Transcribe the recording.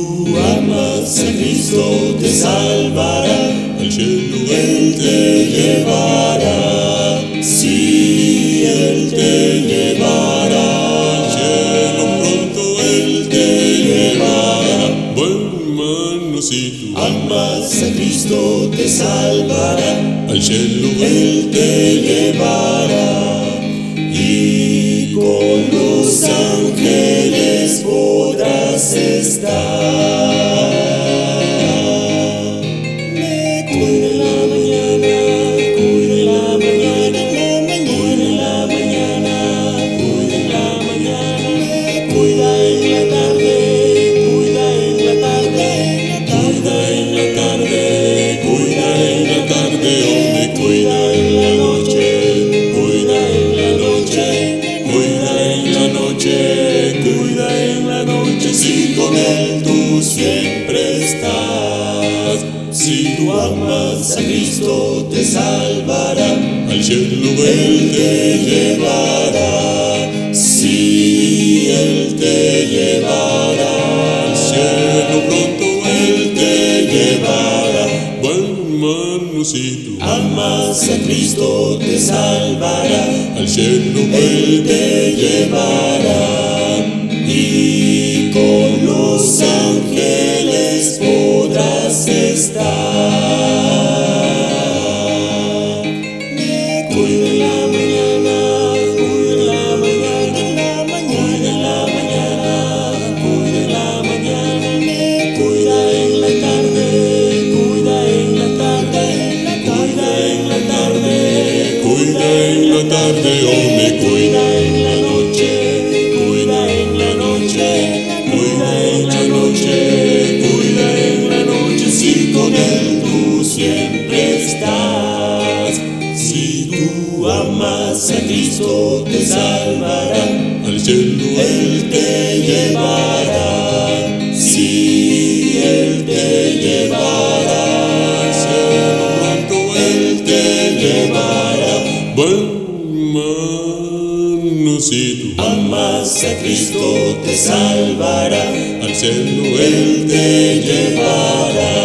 tú amas a Cristo te salvará, al cielo Él te llevará. Sí, Él te llevará, al cielo pronto Él te llevará. Bueno, hermano, si tú amas a Cristo te salvará, al cielo Él te llevará. Y con los ángeles podrás estar. Me cuida en la mañana, cuida en la mañana, cuida en la mañana, cuida en la mañana, me cuida en la tarde, cuida en la tarde, cuida en la tarde, cuida en la tarde, oh, me cuida en la noche, cuida en la noche, cuida en la noche, cuida en la noche, si con Él tú siempre estás. Si tú amas a Cristo te salvará, al cielo Él te llevará. Sí, Él te llevará, al cielo pronto Él te llevará. Bueno, hermano, si tú amas a Cristo te salvará, al cielo Él te llevará. Y con los ángeles podrás estar. Me cuida en la mañana, cuida en la mañana, cuida en la mañana, cuida en la mañana, me cuida en la tarde, cuida en la tarde, cuida en la tarde, cuida en la tarde, oh, me cuida en la noche, cuida en la noche, cuida en la noche, cuida en la noche, si con Él tú siempre estás. Si tú amas a Cristo te salvará, al cielo Él te llevará. Sí, Él te llevará, al cielo pronto Él te llevará. Bueno, hermano, si tú amas a Cristo te salvará, al cielo Él te llevará.